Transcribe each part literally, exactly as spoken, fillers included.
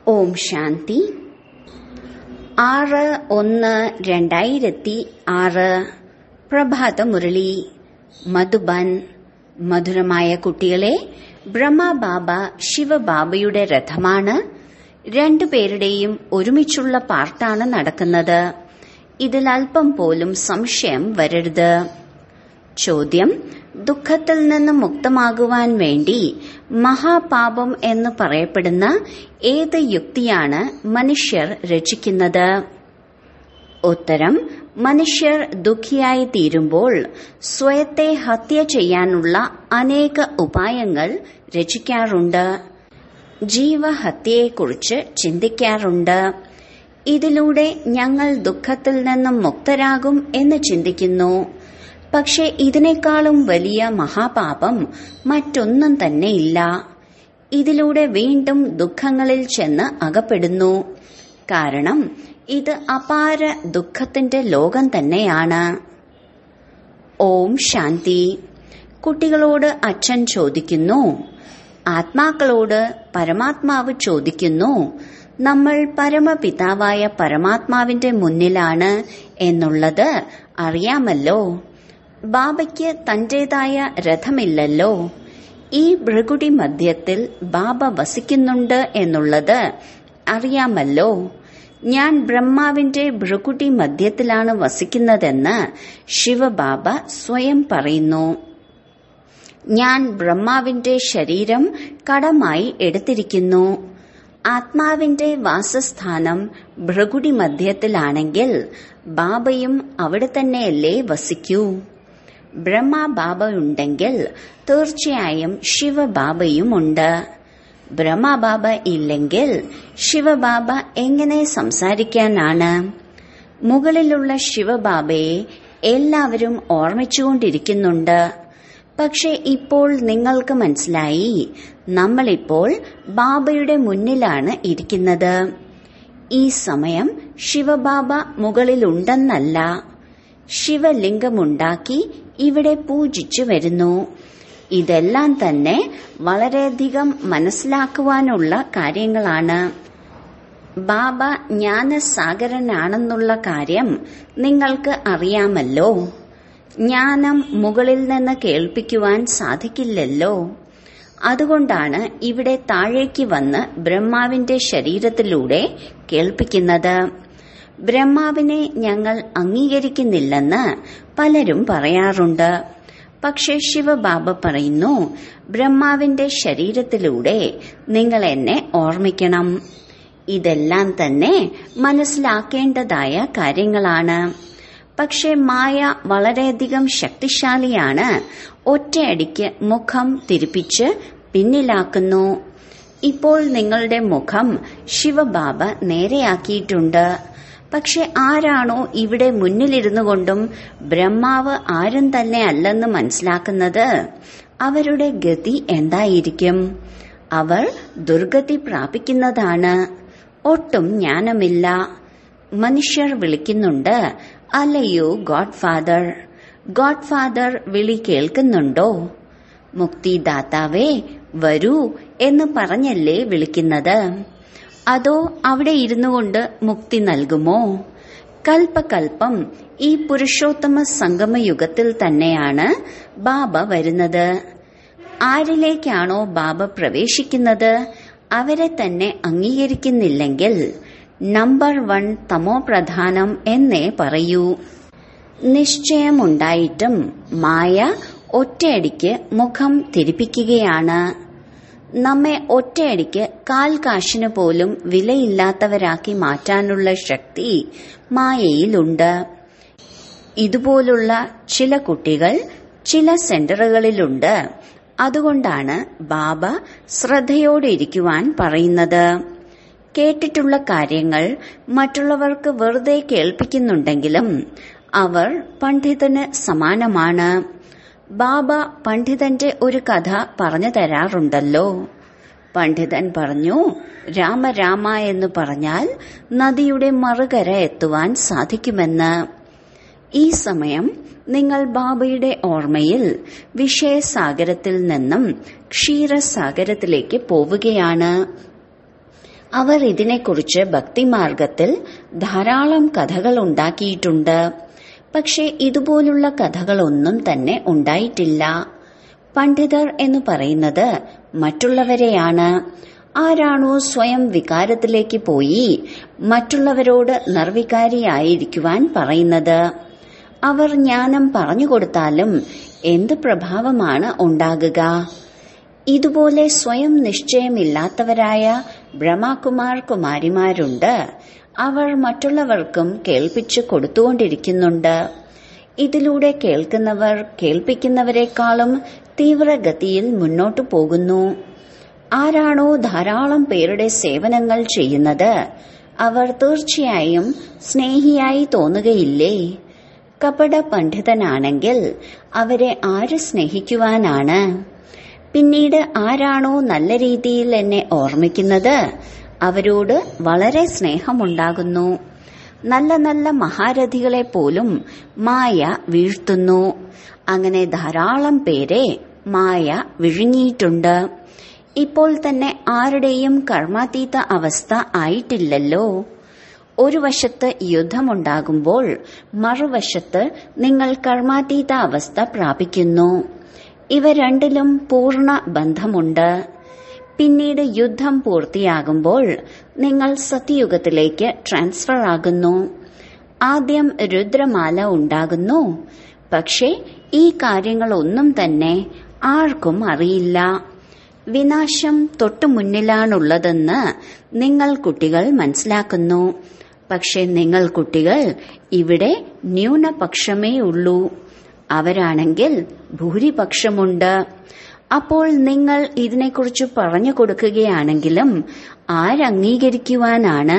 ഓം ശാന്തി. ആറ് ഒന്ന് രണ്ടായിരത്തി ആറ് പ്രഭാത മുരളി മധുബൻ. മധുരമായ കുട്ടികളെ, ബ്രഹ്മബാബ ശിവബാബയുടെ രഥമാണ്. രണ്ടുപേരുടെയും ഒരുമിച്ചുള്ള പാർട്ടാണ് നടക്കുന്നത്. ഇതിൽ അല്പം പോലും സംശയം വരരുത്. ചോദ്യം: ദുഃഖത്തിൽ നിന്ന് മുക്തമാകുവാൻ വേണ്ടി മഹാപാപം എന്ന് പറയപ്പെടുന്ന ഏത് യുക്തിയാണ് മനുഷ്യർ രചിക്കുന്നത്? ഉത്തരം: മനുഷ്യർ ദുഃഖിയായി തീരുമ്പോൾ സ്വയത്തെ ഹത്യ ചെയ്യാനുള്ള അനേക ഉപായങ്ങൾ രചിക്കാറുണ്ട്. ജീവഹത്യയെക്കുറിച്ച് ചിന്തിക്കാറുണ്ട്. ഇതിലൂടെ ഞങ്ങൾ ദുഃഖത്തിൽ നിന്നും മുക്തരാകും എന്ന് ചിന്തിക്കുന്നു. പക്ഷെ ഇതിനേക്കാളും വലിയ മഹാപാപം മറ്റൊന്നും തന്നെയില്ല. ഇതിലൂടെ വീണ്ടും ദുഃഖങ്ങളിൽ ചെന്ന് അകപ്പെടുന്നു. കാരണം ഇത് അപാര ദുഃഖത്തിന്റെ ലോകം തന്നെയാണ്. ഓം ശാന്തി. കുട്ടികളോട് അച്ഛൻ ചോദിക്കുന്നു, ആത്മാക്കളോട് പരമാത്മാവ് ചോദിക്കുന്നു, നമ്മൾ പരമപിതാവായ പരമാത്മാവിന്റെ മുന്നിലാണ് എന്നുള്ളത് അറിയാമല്ലോ. ബാബയ്ക്ക് തന്റേതായ രഥമില്ലല്ലോ. ഈ ഭൃഗുടി മധ്യത്തിൽ ബാബ വസിക്കുന്നുണ്ട് എന്നുള്ളത് അറിയാമല്ലോ. ഞാൻ ബ്രഹ്മാവിന്റെ ഭൃഗുടി മധ്യത്തിലാണ് വസിക്കുന്നതെന്ന് ശിവബാബ സ്വയം പറയുന്നു. ഞാൻ ബ്രഹ്മാവിന്റെ ശരീരം കടമായി എടുത്തിരിക്കുന്നു. ആത്മാവിന്റെ വാസസ്ഥാനം ഭൃഗുടി മധ്യത്തിലാണെങ്കിൽ ബാബയും അവിടെ തന്നെയല്ലേ വസിക്കൂ? ബ്രഹ്മബാബ ഉണ്ടെങ്കിൽ തീർച്ചയായും ശിവബാബയുമുണ്ട്. ബ്രഹ്മബാബ ഇല്ലെങ്കിൽ ശിവബാബ എങ്ങനെ സംസാരിക്കാനാണ്? മുകളിലുള്ള ശിവബാബയെ എല്ലാവരും ഓർമ്മിച്ചുകൊണ്ടിരിക്കുന്നുണ്ട്. പക്ഷെ ഇപ്പോൾ നിങ്ങൾക്ക് മനസ്സിലായി, നമ്മളിപ്പോൾ ബാബയുടെ മുന്നിലാണ് ഇരിക്കുന്നത്. ഈ സമയം ശിവബാബ മുകളിലുണ്ടെന്നല്ല, ശിവലിംഗമുണ്ടാക്കി ഇവിടെ പൂജിച്ചു വരുന്നു. ഇതെല്ലാം തന്നെ വളരെയധികം മനസ്സിലാക്കുവാനുള്ള കാര്യങ്ങളാണ്. ബാബ ജ്ഞാനസാഗരനാണെന്നുള്ള കാര്യം നിങ്ങൾക്ക് അറിയാമല്ലോ. ജ്ഞാനം മുകളിൽ നിന്ന് കേൾപ്പിക്കുവാൻ സാധിക്കില്ലല്ലോ. അതുകൊണ്ടാണ് ഇവിടെ താഴേക്ക് വന്ന് ബ്രഹ്മാവിന്റെ ശരീരത്തിലൂടെ കേൾപ്പിക്കുന്നത്. ബ്രഹ്മാവിനെ ഞങ്ങൾ അംഗീകരിക്കുന്നില്ലെന്ന് പലരും പറയാറുണ്ട്. പക്ഷെ ശിവബാബ പറയുന്നു, ബ്രഹ്മാവിന്റെ ശരീരത്തിലൂടെ നിങ്ങൾ എന്നെ ഓർമ്മിക്കണം. ഇതെല്ലാം തന്നെ മനസ്സിലാക്കേണ്ടതായ കാര്യങ്ങളാണ്. പക്ഷെ മായ വളരെയധികം ശക്തിശാലിയാണ്. ഒറ്റയടിക്ക് മുഖം തിരിപ്പിച്ച് പിന്നിലാക്കുന്നു. ഇപ്പോൾ നിങ്ങളുടെ മുഖം ശിവബാബ നേരെയാക്കിയിട്ടുണ്ട്. പക്ഷെ ആരാണോ ഇവിടെ മുന്നിലിരുന്നു കൊണ്ടും ബ്രഹ്മാവ് ആരും തന്നെ അല്ലെന്ന് മനസ്സിലാക്കുന്നത്, അവരുടെ ഗതി എന്തായിരിക്കും? അവർ ദുർഗതി പ്രാപിക്കുന്നതാണ്. ഒട്ടും ജ്ഞാനമില്ല. മനുഷ്യർ വിളിക്കുന്നുണ്ട്, അല്ലയോ ഗോഡ് ഫാദർ. ഗോഡ് ഫാദർ വിളി കേൾക്കുന്നുണ്ടോ? മുക്തിദാതാവേ വരൂ എന്ന് പറഞ്ഞല്ലേ വിളിക്കുന്നത്? അതോ അവിടെ ഇരുന്നു കൊണ്ട് മുക്തി നൽകുമോ? കൽപ്പകൽപ്പം ഈ പുരുഷോത്തമ സംഗമയുഗത്തിൽ തന്നെയാണ് ബാബ വരുന്നത്. ആരിലേക്കാണോ ബാബ പ്രവേശിക്കുന്നത് അവരെ തന്നെ അംഗീകരിക്കുന്നില്ലെങ്കിൽ നമ്പർ വൺ തമോ പ്രധാനം എന്നേ പറയൂ. നിശ്ചയമുണ്ടായിട്ടും മായ ഒറ്റയടിക്ക് മുഖം തിരിപ്പിക്കുകയാണ്. നമ്മെ ഒറ്റയടിക്ക് കാൽ കാശിന് പോലും വിലയില്ലാത്തവരാക്കി മാറ്റാനുള്ള ശക്തി മായയിലുണ്ട്. ഇതുപോലുള്ള ചില കുട്ടികൾ ചില സെന്ററുകളിലുണ്ട്. അതുകൊണ്ടാണ് ബാബ ശ്രദ്ധയോടെ ഇരിക്കുവാൻ പറയുന്നത്. കേട്ടിട്ടുള്ള കാര്യങ്ങൾ മറ്റുള്ളവർക്ക് വെറുതെ കേൾപ്പിക്കുന്നുണ്ടെങ്കിലും അവർ പണ്ഡിതന് സമാനമാണ്. ബാബ പണ്ഡിതന്റെ ഒരു കഥ പറഞ്ഞു തരാറുണ്ടല്ലോ. പണ്ഡിതൻ പറഞ്ഞു, രാമ രാമ എന്ന് പറഞ്ഞാൽ നദിയുടെ മറുകര എത്തുവാൻ സാധിക്കുമെന്ന്. ഈ സമയം നിങ്ങൾ ബാബയുടെ ഓർമ്മയിൽ വിഷയസാഗരത്തിൽ നിന്നും ക്ഷീരസാഗരത്തിലേക്ക് പോവുകയാണ്. അവർ ഇതിനെക്കുറിച്ച് ഭക്തിമാർഗത്തിൽ ധാരാളം കഥകൾ ഉണ്ടാക്കിയിട്ടുണ്ട്. പക്ഷെ ഇതുപോലുള്ള കഥകളൊന്നും തന്നെ ഉണ്ടായിട്ടില്ല. പണ്ഡിതർ എന്ന് പറയുന്നത് മറ്റുള്ളവരെയാണ്. ആരാണോ സ്വയം വികാരത്തിലേക്ക് പോയി മറ്റുള്ളവരോട് നിർവികാരിയായിരിക്കുവാൻ പറയുന്നത്, അവർ ജ്ഞാനം പറഞ്ഞുകൊടുത്താലും എന്ത് പ്രഭാവമാണ് ഉണ്ടാകുക? ഇതുപോലെ സ്വയം നിശ്ചയമില്ലാത്തവരായ ബ്രഹ്മകുമാർ കുമാരിമാരുണ്ട്. അവർ മറ്റുള്ളവർക്കും കേൾപ്പിച്ചു കൊടുത്തുകൊണ്ടിരിക്കുന്നുണ്ട്. ഇതിലൂടെ കേൾക്കുന്നവർ കേൾപ്പിക്കുന്നവരെക്കാളും തീവ്രഗതിയിൽ മുന്നോട്ടു പോകുന്നു. ആരാണോ ധാരാളം പേരുടെ സേവനങ്ങൾ ചെയ്യുന്നത്, അവർ തീർച്ചയായും സ്നേഹിയായി തോന്നുകയില്ലേ? കപട പണ്ഡിതനാണെങ്കിൽ അവരെ ആര് സ്നേഹിക്കുവാനാണ്? പിന്നീട് ആരാണോ നല്ല രീതിയിൽ എന്നെ ഓർമ്മിക്കുന്നത്, അവരോട് വളരെ സ്നേഹമുണ്ടാകുന്നു. നല്ല നല്ല മഹാരഥികളെ പോലും മായ വീഴ്ത്തുന്നു. അങ്ങനെ ധാരാളം പേരെ മായ വിഴുങ്ങിയിട്ടുണ്ട്. ഇപ്പോൾ തന്നെ ആരുടെയും കർമാതീത അവസ്ഥ ആയിട്ടില്ലല്ലോ. ഒരു വശത്ത് യുദ്ധമുണ്ടാകുമ്പോൾ മറുവശത്ത് നിങ്ങൾ കർമാതീത അവസ്ഥ പ്രാപിക്കുന്നു. ഇവ രണ്ടിലും പൂർണ്ണ ബന്ധമുണ്ട്. പിന്നീട് യുദ്ധം പൂർത്തിയാകുമ്പോൾ നിങ്ങൾ സത്യയുഗത്തിലേക്ക് ട്രാൻസ്ഫർ ആകുന്നു. ആദ്യം രുദ്രമാല ഉണ്ടാകുന്നു. പക്ഷേ ഈ കാര്യങ്ങളൊന്നും തന്നെ ആർക്കും അറിയില്ല. വിനാശം തൊട്ടു മുന്നിലാണുള്ളതെന്ന് നിങ്ങൾ കുട്ടികൾ മനസ്സിലാക്കുന്നു. പക്ഷെ നിങ്ങൾ കുട്ടികൾ ഇവിടെ ന്യൂനപക്ഷമേ ഉള്ളൂ. അവരാണെങ്കിൽ ഭൂരിപക്ഷമുണ്ട്. അപ്പോൾ നിങ്ങൾ ഇതിനെക്കുറിച്ച് പറഞ്ഞു കൊടുക്കുകയാണെങ്കിലും ആരംഗീകരിക്കുവാനാണ്?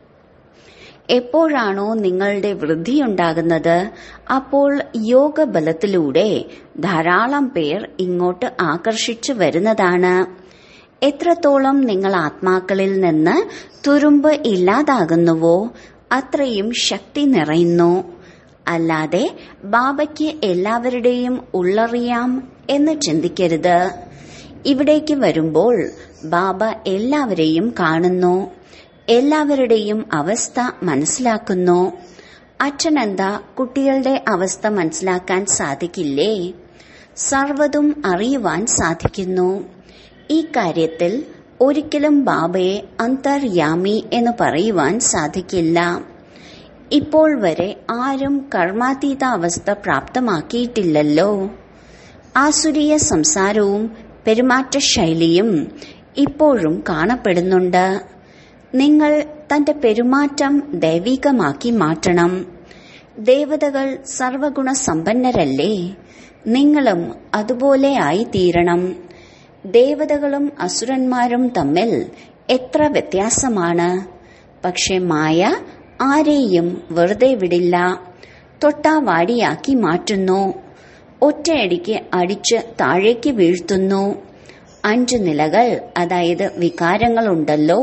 എപ്പോഴാണോ നിങ്ങളുടെ വൃദ്ധിയുണ്ടാകുന്നത്, അപ്പോൾ യോഗബലത്തിലൂടെ ധാരാളം പേർ ഇങ്ങോട്ട് ആകർഷിച്ചു വരുന്നതാണ്. എത്രത്തോളം നിങ്ങൾ ആത്മാക്കളിൽ നിന്ന് തുരുമ്പ് ഇല്ലാതാകുന്നുവോ അത്രയും ശക്തി നിറയുന്നു. അല്ലാതെ ബാബയ്ക്ക് എല്ലാവരുടെയും ഉള്ളറിയാം എന്ന് ചിന്തിക്കരുത്. ഇവിടേക്ക് വരുമ്പോൾ ബാബ എല്ലാവരെയും കാണുന്നു, എല്ലാവരുടെയും അവസ്ഥ മനസ്സിലാക്കുന്നു. അച്ഛനെന്താ കുട്ടികളുടെ അവസ്ഥ മനസ്സിലാക്കാൻ സാധിക്കില്ലേ? സർവ്വതും അറിയുവാൻ സാധിക്കുന്നു. ഈ കാര്യത്തിൽ ഒരിക്കലും ബാബയെ അന്തർയാമി എന്ന് പറയുവാൻ സാധിക്കില്ല. ഇപ്പോൾ വരെ ആരും കർമാതീത അവസ്ഥ പ്രാപ്തമാക്കിയിട്ടില്ലല്ലോ. ആസുരീയ സംസാരവും പെരുമാറ്റ ശൈലിയും ഇപ്പോഴും കാണപ്പെടുന്നുണ്ട്. നിങ്ങൾ തന്റെ പെരുമാറ്റം ദൈവികമാക്കി മാറ്റണം. ദേവതകൾ സർവഗുണ സമ്പന്നരല്ലേ? നിങ്ങളും അതുപോലെ ആയിത്തീരണം. ദേവതകളും അസുരന്മാരും തമ്മിൽ എത്ര വ്യത്യാസമാണ്! പക്ഷെ മായ ആരെയും വെറുതെ വിടില്ല. തൊട്ടാവാടിയാക്കി മാറ്റുന്നു. ഒറ്റയടിക്ക് അടിച്ച് താഴേക്ക് വീഴ്ത്തുന്നു. അഞ്ചു നിലകൾ, അതായത് വികാരങ്ങളുണ്ടല്ലോ.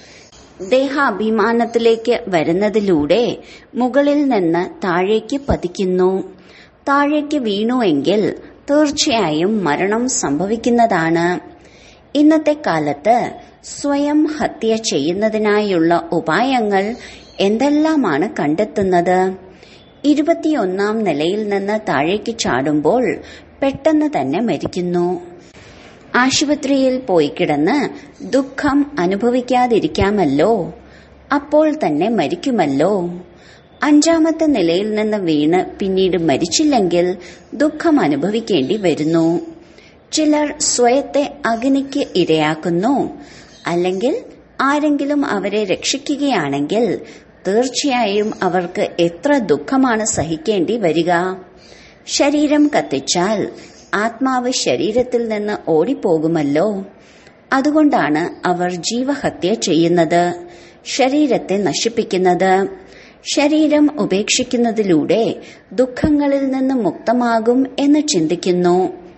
ദേഹാഭിമാനത്തിലേക്ക് വരുന്നതിലൂടെ മുകളിൽ നിന്ന് താഴേക്ക് പതിക്കുന്നു. താഴേക്ക് വീണുവെങ്കിൽ തീർച്ചയായും മരണം സംഭവിക്കുന്നതാണ്. ഇന്നത്തെ കാലത്ത് സ്വയം ഹത്യ ചെയ്യുന്നതിനായുള്ള ഉപായങ്ങൾ എന്തെല്ലാമാണ് കണ്ടെത്തുന്നത്? ഇരുപത്തിയൊന്നാം നിലയിൽ നിന്ന് താഴേക്ക് ചാടുമ്പോൾ പെട്ടെന്ന് തന്നെ മരിക്കുന്നു. ആശുപത്രിയിൽ പോയി കിടന്ന് ദുഃഖം അനുഭവിക്കാതിരിക്കാമല്ലോ, അപ്പോൾ തന്നെ മരിക്കുമല്ലോ. അഞ്ചാമത്തെ നിലയിൽ നിന്ന് വീണ് പിന്നീട് മരിച്ചില്ലെങ്കിൽ ദുഃഖം അനുഭവിക്കേണ്ടി വരുന്നു. ചിലർ സ്വയത്തെ അഗ്നിക്ക് ഇരയാക്കുന്നു. അല്ലെങ്കിൽ ആരെങ്കിലും അവരെ രക്ഷിക്കുകയാണെങ്കിൽ തീർച്ചയായും അവർക്ക് എത്ര ദുഃഖമാണ് സഹിക്കേണ്ടി വരിക. ശരീരം കത്തിച്ചാൽ ആത്മാവ് ശരീരത്തിൽ നിന്ന് ഓടിപ്പോകുമല്ലോ. അതുകൊണ്ടാണ് അവർ ജീവഹത്യ ചെയ്യുന്നത്, ശരീരത്തെ നശിപ്പിക്കുന്നത്. ശരീരം ഉപേക്ഷിക്കുന്നതിലൂടെ ദുഃഖങ്ങളിൽ നിന്ന് മുക്തമാകും എന്ന് ചിന്തിക്കുന്നു.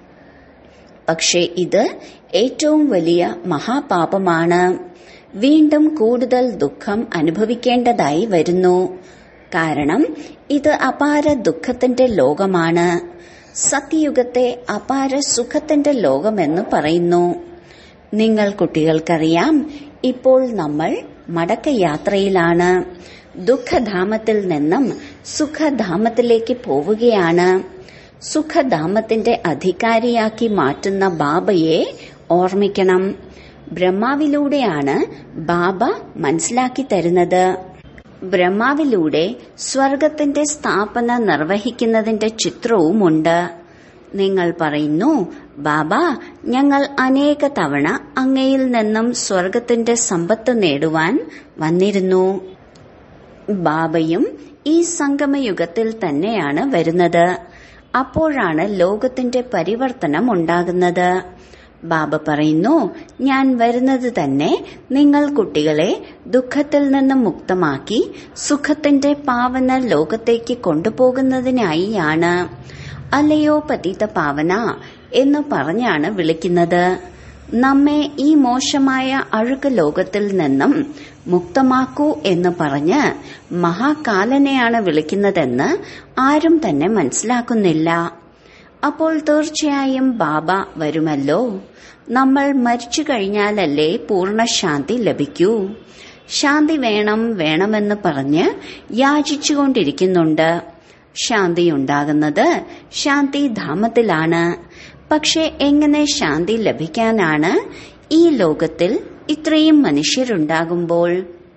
പക്ഷേ ഇത് ഏറ്റവും വലിയ മഹാപാപമാണ്. വീണ്ടും കൂടുതൽ ദുഃഖം അനുഭവിക്കേണ്ടതായി വരുന്നു. കാരണം ഇത് അപാര ദുഃഖത്തിന്റെ ലോകമാണ്. സത്യയുഗത്തെ അപാര സുഖത്തിന്റെ ലോകമെന്ന് പറയുന്നു. നിങ്ങൾ കുട്ടികൾക്കറിയാം, ഇപ്പോൾ നമ്മൾ മടക്കയാത്രയിലാണ്. ദുഃഖധാമത്തിൽ നിന്നും സുഖധാമത്തിലേക്ക് പോവുകയാണ്. സുഖധാമത്തിന്റെ അധികാരിയാക്കി മാറ്റുന്ന ബാബയെ ഓർമ്മിക്കണം. ബ്രഹ്മാവിലൂടെയാണ് ബാബ മനസ്സിലാക്കി തരുന്നത്. ബ്രഹ്മാവിലൂടെ സ്വർഗത്തിന്റെ സ്ഥാപന നിർവഹിക്കുന്നതിന്റെ ചിത്രവുമുണ്ട്. നിങ്ങൾ പറയുന്നു, ബാബ, ഞങ്ങൾ അനേക തവണ അങ്ങയിൽ നിന്നും സ്വർഗത്തിന്റെ സമ്പത്ത് നേടുവാൻ വന്നിരുന്നു. ബാബയും ഈ സംഗമയുഗത്തിൽ തന്നെയാണ് വരുന്നത്. അപ്പോഴാണ് ലോകത്തിന്റെ പരിവർത്തനം ഉണ്ടാകുന്നത്. ബാബ പറയുന്നു, ഞാൻ വരുന്നത് തന്നെ നിങ്ങൾ കുട്ടികളെ ദുഃഖത്തിൽ നിന്ന് മുക്തമാക്കി സുഖത്തിന്റെ പാവന ലോകത്തേക്ക് കൊണ്ടുപോകുന്നതിനായിയാണ്. അല്ലയോ പതിത പാവന എന്ന് പറഞ്ഞാണ് വിളിക്കുന്നത്. നമ്മെ ഈ മോശമായ അഴുക്ക് ലോകത്തിൽ നിന്നും മുക്തമാക്കൂ എന്ന് പറഞ്ഞ് മഹാകാലനെയാണ് വിളിക്കുന്നതെന്ന് ആരും തന്നെ മനസ്സിലാക്കുന്നില്ല. അപ്പോൾ തീർച്ചയായും ബാബ വരുമല്ലോ. നമ്മൾ മരിച്ചു കഴിഞ്ഞാലല്ലേ പൂർണ്ണ ശാന്തി ലഭിക്കൂ. ശാന്തി വേണം വേണമെന്ന് പറഞ്ഞ് യാചിച്ചുകൊണ്ടിരിക്കുന്നുണ്ട്. ശാന്തിയുണ്ടാകുന്നത് ശാന്തിധാമത്തിലാണ്. പക്ഷെ എങ്ങനെ ശാന്തി ലഭിക്കാനാണ് ഈ ലോകത്തിൽ ഇത്രയും മനുഷ്യരുണ്ടാകുമ്പോൾ?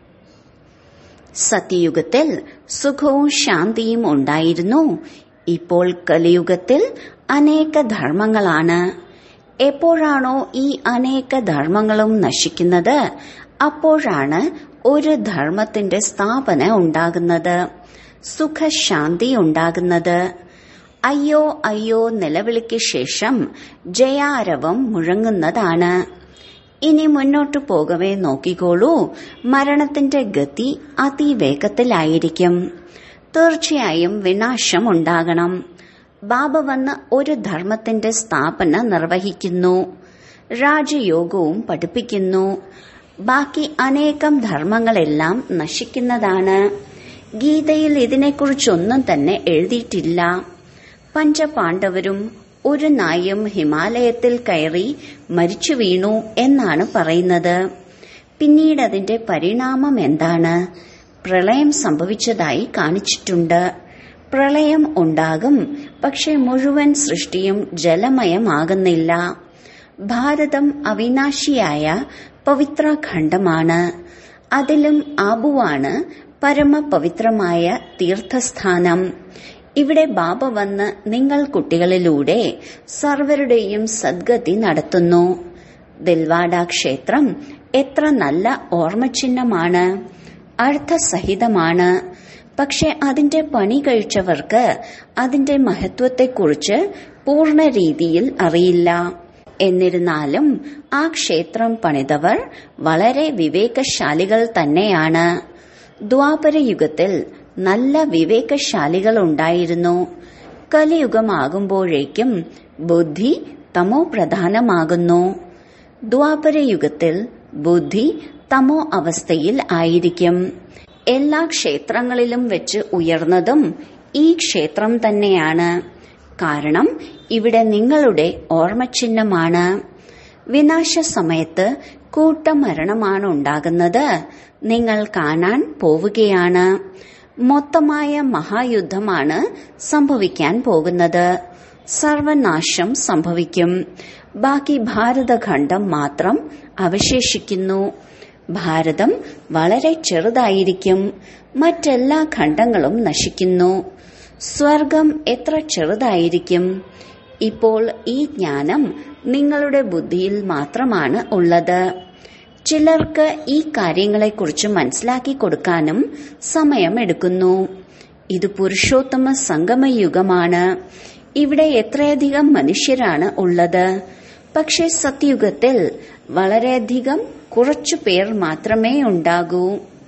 സത്യയുഗത്തിൽ സുഖവും ശാന്തിയും ഉണ്ടായിരുന്നു. ഇപ്പോൾ കലിയുഗത്തിൽ അനേക ധർമ്മങ്ങളാണ്. എപ്പോഴാണോ ഈ അനേക ധർമ്മങ്ങളും നശിക്കുന്നത്, അപ്പോഴാണ് ഒരു ധർമ്മത്തിന്റെ സ്ഥാപന ഉണ്ടാകുന്നത്, സുഖശാന്തി ഉണ്ടാകുന്നത്. അയ്യോ അയ്യോ നിലവിളിക്ക് ശേഷം ജയാരവം മുഴങ്ങുന്നതാണ്. ഇനി മുന്നോട്ടു പോകവേ നോക്കിക്കോളൂ, മരണത്തിന്റെ ഗതി അതിവേഗത്തിലായിരിക്കും. തീർച്ചയായും വിനാശം ഉണ്ടാകണം. ബാബ വന്ന് ഒരു ധർമ്മത്തിന്റെ സ്ഥാപന നിർവഹിക്കുന്നു, രാജയോഗവും പഠിപ്പിക്കുന്നു. ബാക്കി അനേകം ധർമ്മങ്ങളെല്ലാം നശിക്കുന്നതാണ്. ഗീതയിൽ ഇതിനെക്കുറിച്ചൊന്നും തന്നെ എഴുതിയിട്ടില്ല. പഞ്ചപാണ്ഡവരും ഒരു നായും ഹിമാലയത്തിൽ കയറി മരിച്ചു വീണു എന്നാണ് പറയുന്നത്. പിന്നീട് അതിന്റെ പരിണാമം എന്താണ്? പ്രളയം സംഭവിച്ചതായി കാണിച്ചിട്ടുണ്ട്. പ്രളയം ഉണ്ടാകും, പക്ഷെ മുഴുവൻ സൃഷ്ടിയും ജലമയമാകുന്നില്ല. ഭാരതം അവിനാശിയായ പവിത്ര ഖണ്ഡമാണ്. അതിലും ആബുവാണ് പരമപവിത്രമായ തീർത്ഥസ്ഥാനം. ഇവിടെ ബാബ വന്ന് നിങ്ങൾ കുട്ടികളിലൂടെ സർവരുടെയും സദ്ഗതി നടത്തുന്നു. ദിൽവാഡ ക്ഷേത്രം എത്ര നല്ല ഓർമ്മചിഹ്നമാണ്, അർത്ഥസഹിതമാണ്. പക്ഷെ അതിന്റെ പണി കഴിച്ചവർക്ക് അതിന്റെ മഹത്വത്തെക്കുറിച്ച് പൂർണ്ണ രീതിയിൽ അറിയില്ല. എന്നിരുന്നാലും ആ ക്ഷേത്രം പണിതവർ വളരെ വിവേകശാലികൾ തന്നെയാണ്. ദ്വാപരയുഗത്തിൽ നല്ല വിവേകശാലികൾ ഉണ്ടായിരുന്നു. കലിയുഗമാകുമ്പോഴേക്കും ബുദ്ധി തമോ പ്രധാനമാകുന്നു. ദ്വാപരയുഗത്തിൽ ബുദ്ധി തമോ അവസ്ഥയിൽ ആയിരിക്കും. എല്ലാ ക്ഷേത്രങ്ങളിലും വെച്ച് ഉയർന്നതും ഈ ക്ഷേത്രം തന്നെയാണ്. കാരണം ഇവിടെ നിങ്ങളുടെ ഓർമ്മചിഹ്നമാണ്. വിനാശ സമയത്ത് കൂട്ടമരണമാണ് ഉണ്ടാകുന്നത്. നിങ്ങൾ കാണാൻ പോവുകയാണ്. മൊത്തമായ മഹായുദ്ധമാണ് സംഭവിക്കാൻ പോകുന്നത്. സർവനാശം സംഭവിക്കും. ബാക്കി ഭാരതഖണ്ഡം മാത്രം അവശേഷിക്കുന്നു. ഭാരതം വളരെ ചെറുതായിരിക്കും. മറ്റെല്ലാ ഖണ്ഡങ്ങളും നശിക്കുന്നു. സ്വർഗം എത്ര ചെറുതായിരിക്കും. ഇപ്പോൾ ഈ ജ്ഞാനം നിങ്ങളുടെ ബുദ്ധിയിൽ മാത്രമാണ് ഉള്ളത്. ചിലർക്ക് ഈ കാര്യങ്ങളെക്കുറിച്ച് മനസ്സിലാക്കി കൊടുക്കാനും സമയമെടുക്കുന്നു. ഇത് പുരുഷോത്തമ സംഗമയുഗമാണ്. ഇവിടെ എത്രയധികം മനുഷ്യരാണ് ഉള്ളത്. പക്ഷെ സത്യുഗത്തിൽ വളരെയധികം കുറച്ചു പേർ മാത്രമേ ഉണ്ടാകൂ.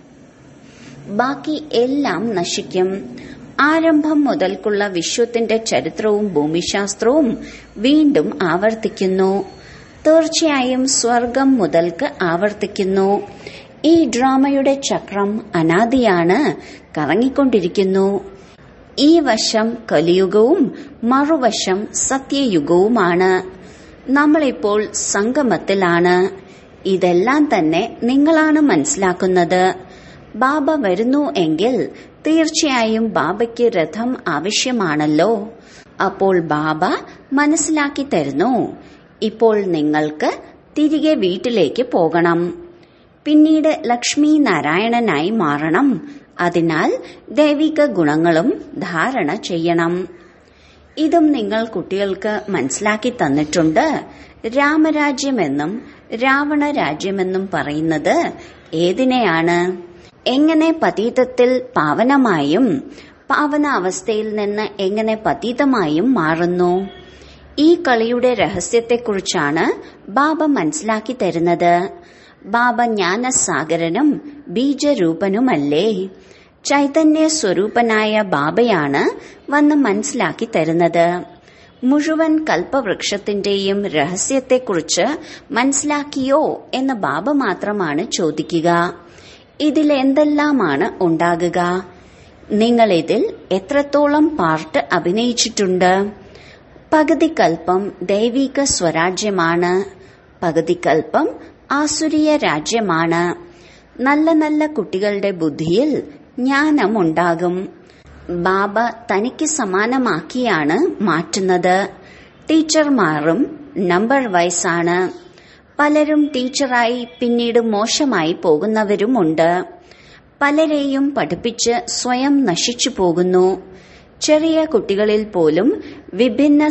ബാക്കി എല്ലാം നശിക്കും. ആരംഭം മുതൽക്കുള്ള വിശ്വത്തിന്റെ ചരിത്രവും ഭൂമിശാസ്ത്രവും വീണ്ടും ആവർത്തിക്കുന്നു. തീർച്ചയായും സ്വർഗം മുതൽക്ക് ആവർത്തിക്കുന്നു. ഈ ഡ്രാമയുടെ ചക്രം അനാദിയാണ്, കറങ്ങിക്കൊണ്ടിരിക്കുന്നു. ഈ വശം കലിയുഗവും മറുവശം സത്യയുഗവുമാണ്. നമ്മളിപ്പോൾ സംഗമത്തിലാണ്. ഇതെല്ലാം തന്നെ നിങ്ങളാണ് മനസ്സിലാക്കുന്നത്. ബാബ വരുന്നു എങ്കിൽ തീർച്ചയായും ബാബയ്ക്ക് രഥം ആവശ്യമാണല്ലോ. അപ്പോൾ ബാബ മനസ്സിലാക്കി തരുന്നു, ഇപ്പോൾ നിങ്ങൾക്ക് തിരികെ വീട്ടിലേക്ക് പോകണം. പിന്നീട് ലക്ഷ്മി നാരായണനായി മാറണം. അതിനാൽ ദൈവിക ഗുണങ്ങളും ധാരണ ചെയ്യണം. ഇതും നിങ്ങൾ കുട്ടികൾക്ക് മനസ്സിലാക്കി തന്നിട്ടുണ്ട്. രാമരാജ്യമെന്നും രാവണ രാജ്യമെന്നും പറയുന്നത് ഏതിനെയാണ്? എങ്ങനെ പതീതത്തിൽ പാവനമായും പാവനാവസ്ഥയിൽ നിന്ന് എങ്ങനെ പതീതമായും മാറുന്നു? ഈ കളിയുടെ രഹസ്യത്തെക്കുറിച്ചാണ് ബാബ മനസ്സിലാക്കി തരുന്നത്. ബാബ ജ്ഞാനസാഗരനും ബീജരൂപനുമല്ലേ? ചൈതന്യ സ്വരൂപനായ ബാബയാണ് വന്ന് മനസ്സിലാക്കി തരുന്നത്. മുഴുവൻ കൽപ്പവൃക്ഷത്തിന്റെയും രഹസ്യത്തെക്കുറിച്ച് മനസ്സിലാക്കിയോ എന്ന് ബാബ മാത്രമാണ് ചോദിക്കുക. ഇതിലെന്തെല്ലാമാണ് ഉണ്ടാകുക? നിങ്ങളിതിൽ എത്രത്തോളം പാർട്ട് അഭിനയിച്ചിട്ടുണ്ട്? പകുതി കൽപ്പം ദൈവിക സ്വരാജ്യമാണ്, പകുതി കൽപ്പം ആസുരീയ രാജ്യമാണ്. നല്ല നല്ല കുട്ടികളുടെ ബുദ്ധിയിൽ ജ്ഞാനമുണ്ടാകും. ബാബ തനിക്ക് സമാനമാക്കിയാണ് മാറ്റുന്നത്. ടീച്ചർമാരും നമ്പർ വൈസാണ്. പലരും ടീച്ചറായി പിന്നീട് മോശമായി പോകുന്നവരുമുണ്ട്. പലരെയും പഠിപ്പിച്ച് സ്വയം നശിച്ചു പോകുന്നു. ചെറിയ കുട്ടികളിൽ പോലും വിഭിന്ന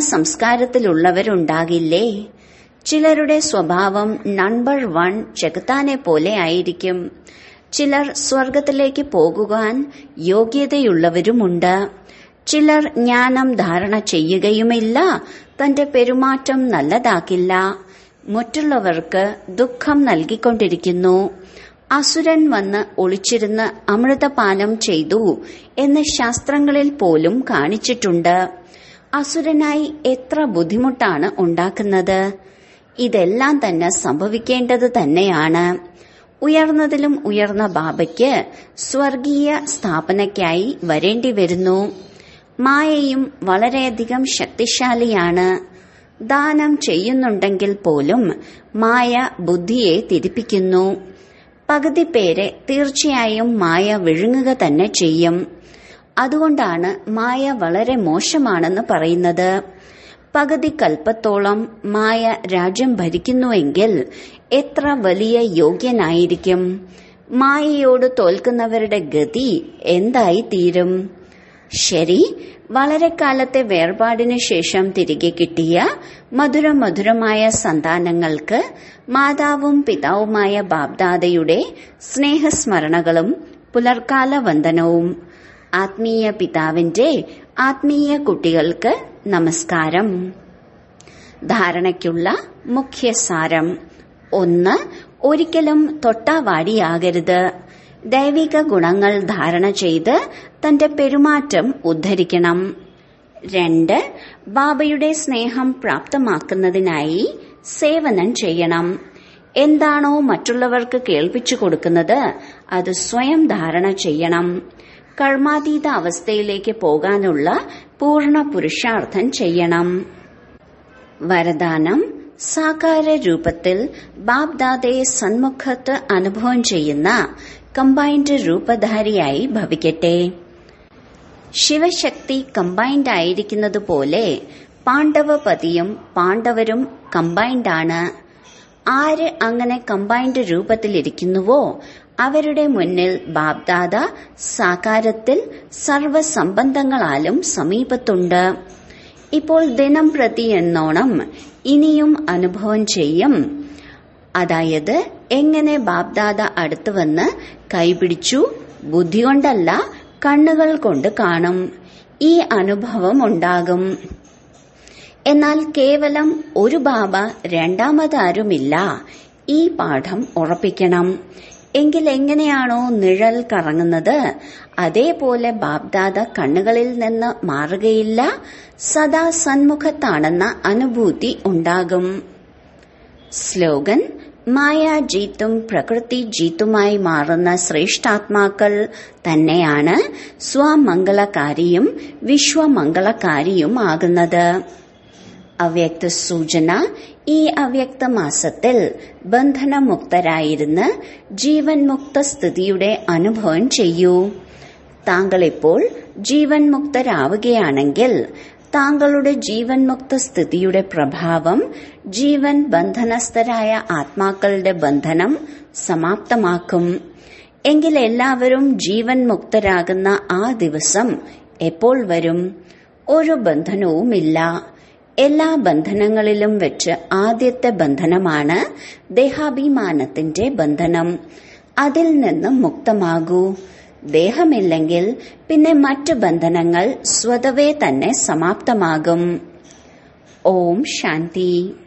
സംസ്കാരത്തിലുള്ളവരുണ്ടാകില്ലേ? ചിലരുടെ സ്വഭാവം നമ്പർ വൺ ജഗത്താനെ പോലെ ആയിരിക്കും. ചിലർ സ്വർഗത്തിലേക്ക് പോകുവാൻ യോഗ്യതയുള്ളവരുമുണ്ട്. ചിലർ ജ്ഞാനം ധാരണ ചെയ്യുകയുമില്ല, തന്റെ പെരുമാറ്റം നല്ലതാക്കില്ല, മറ്റുള്ളവർക്ക് ദുഃഖം നൽകിക്കൊണ്ടിരിക്കുന്നു. അസുരൻ വന്ന് ഒളിച്ചിരുന്ന് അമൃതപാനം ചെയ്തു എന്ന് ശാസ്ത്രങ്ങളിൽ പോലും കാണിച്ചിട്ടുണ്ട്. അസുരനായി എത്ര ബുദ്ധിമുട്ടാണ് ഉണ്ടാക്കുന്നത്. ഇതെല്ലാം തന്നെ സംഭവിക്കേണ്ടത് തന്നെയാണ്. ഉയർന്നതിലും ഉയർന്ന ബാബയ്ക്ക് സ്വർഗീയ സ്ഥാപനയ്ക്കായി വരേണ്ടി വരുന്നു. മായയും വളരെയധികം ശക്തിശാലിയാണ്. ദാനം ചെയ്യുന്നുണ്ടെങ്കിൽ പോലും മായ ബുദ്ധിയെ തിരിപ്പിക്കുന്നു. പകുതി പേരെ തീർച്ചയായും മായ വിഴുങ്ങുക തന്നെ ചെയ്യും. അതുകൊണ്ടാണ് മായ വളരെ മോശമാണെന്ന് പറയുന്നത്. പകുതി കൽപ്പത്തോളം മായ രാജ്യം ഭരിക്കുന്നുവെങ്കിൽ എത്ര വലിയ യോഗ്യനായിരിക്കും. മായയോട് തോൽക്കുന്നവരുടെ ഗതി എന്തായി തീരും? ശരി, വളരെ കാലത്തെ വേർപാടിനു ശേഷം തിരികെ കിട്ടിയ മധുര മധുരമായ സന്താനങ്ങൾക്ക് മാതാവും പിതാവുമായ ബാബ്ദാദയുടെ സ്നേഹസ്മരണകളും പുലർക്കാല വന്ദനവും. ആത്മീയ പിതാവിന്റെ ആത്മീയ കുട്ടികൾക്ക് നമസ്കാരം. ധാരണയ്ക്കുള്ള മുഖ്യസാരം: ഒന്ന്, ഒരിക്കലും തൊട്ടാവാടിയാകരുത്. ദൈവിക ഗുണങ്ങൾ ധാരണ ചെയ്ത് തന്റെ പെരുമാറ്റം ഉദ്ധരിക്കണം. രണ്ട്, ബാബയുടെ സ്നേഹം പ്രാപ്തമാക്കുന്നതിനായി സേവനം ചെയ്യണം. എന്താണോ മറ്റുള്ളവർക്ക് കേൾപ്പിച്ചു കൊടുക്കുന്നത് അത് സ്വയം ധാരണ ചെയ്യണം. കർമാതീത അവസ്ഥയിലേക്ക് പോകാനുള്ള പൂർണ്ണ പുരുഷാർത്ഥം ചെയ്യണം. വരദാനം: സാകാര രൂപത്തിൽ ബാബ്ദാദയെ സന്മുഖത്ത് അനുഭവം ചെയ്യുന്ന കമ്പൈൻഡ് രൂപധാരിയായി ഭവിക്കട്ടെ. ശിവശക്തി കമ്പൈൻഡ് ആയിരിക്കുന്നതുപോലെ പാണ്ഡവപതിയും പാണ്ഡവരും കമ്പൈൻഡാണ്. ആര് അങ്ങനെ കമ്പൈൻഡ് രൂപത്തിലിരിക്കുന്നുവോ അവരുടെ മുന്നിൽ ബാബ്ദാദ സാകാരത്തിൽ സർവസംബന്ധങ്ങളാലും സമീപത്തുണ്ട്. ഇപ്പോൾ ദിനം പ്രതി എന്നോണം ഇനിയും അനുഭവം ചെയ്യും. അതായത് എങ്ങനെ ബാബ്ദാദ അടുത്ത് വന്ന് കൈപിടിച്ചു, ബുദ്ധി കൊണ്ടല്ല കണ്ണുകൾ കൊണ്ട് കാണും. ഈ അനുഭവം ഉണ്ടാകും. എന്നാൽ കേവലം ഒരു ബാബ രണ്ടാമതാരുമില്ല. ഈ പാഠം ഉറപ്പിക്കണം. എങ്കിൽ എങ്ങനെയാണോ നിഴൽ കറങ്ങുന്നത് അതേപോലെ ബാബ്ദാദ കണ്ണുകളിൽ നിന്ന് മാറുകയില്ല. സദാ സന്മുഖത്താണെന്ന അനുഭൂതി ഉണ്ടാകും. സ്ലോഗൻ: മായ ജീത്തും പ്രകൃതി ജീത്തുമായി മാറുന്ന ശ്രേഷ്ഠാത്മാക്കൾ തന്നെയാണ് സ്വമംഗളകാരിയും വിശ്വമംഗളകാരിയും ആകുന്നത്. അവ്യക്ത സൂചന: ഈ അവ്യക്ത മാസത്തിൽ ബന്ധനമുക്തരായിരുന്ന് ജീവൻ മുക്ത സ്ഥിതിയുടെ അനുഭവം ചെയ്യൂ. താങ്കൾ ഇപ്പോൾ ജീവൻ മുക്തരാവുകയാണെങ്കിൽ താങ്കളുടെ ജീവൻ മുക്ത സ്ഥിതിയുടെ പ്രഭാവം ജീവൻ ബന്ധനസ്ഥരായ ആത്മാക്കളുടെ ബന്ധനം സമാപ്തമാക്കും. എങ്കിൽ എല്ലാവരും ജീവൻ മുക്തരാകുന്ന ആ ദിവസം എപ്പോൾ വരും? ഒരു ബന്ധനവുമില്ല. എല്ലാ ബന്ധനങ്ങളിലും വെച്ച് ആദ്യത്തെ ബന്ധനമാണ് ദേഹാഭിമാനത്തിന്റെ ബന്ധനം. അതിൽ നിന്ന് മുക്തമാകൂ. ദേഹമില്ലെങ്കിൽ പിന്നെ മറ്റു ബന്ധനങ്ങൾ സ്വതവേ തന്നെ സമാപ്തമാകും. ഓം ശാന്തി.